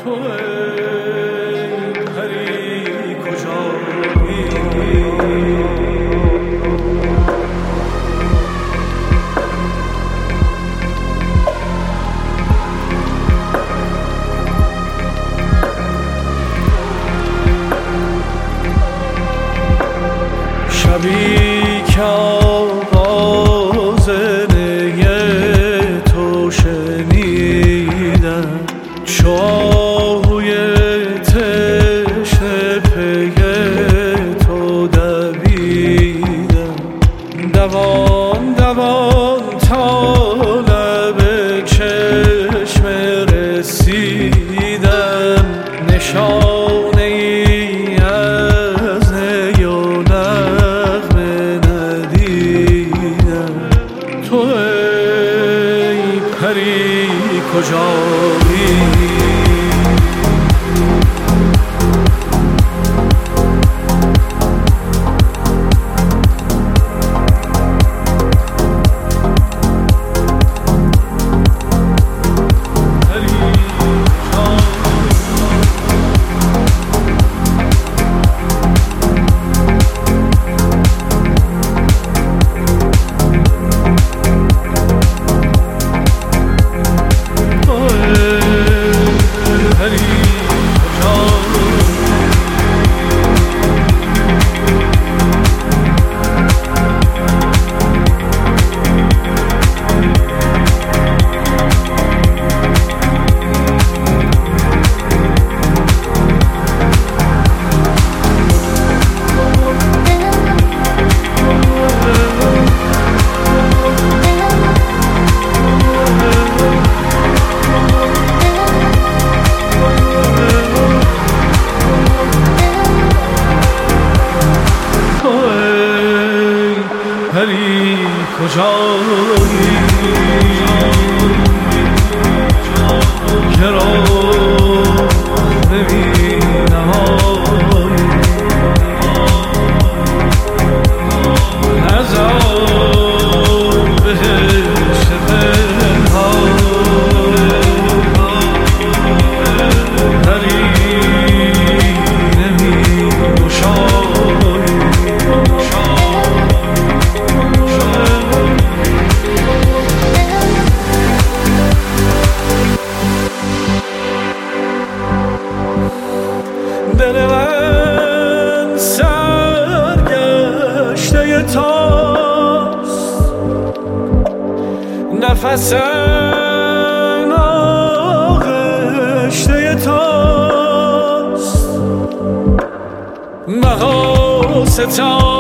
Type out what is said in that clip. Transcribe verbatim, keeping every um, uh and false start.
تو ای پری کجایی؟ شبی که آواز نی تو شنیدم، چاهوی تشنه پی تو دویدم، دوان دوان تا لب چشم رسیدم، نشانه ای از نی و نغمه ندیدم. تو ای پری کجایی؟ پری کجایی که را نمی‌بینم؟ از آن بهشت پنهان پری نمی‌گشایی. دل من سرگشته تاست، نفسم آغشته تاست، مقاس تا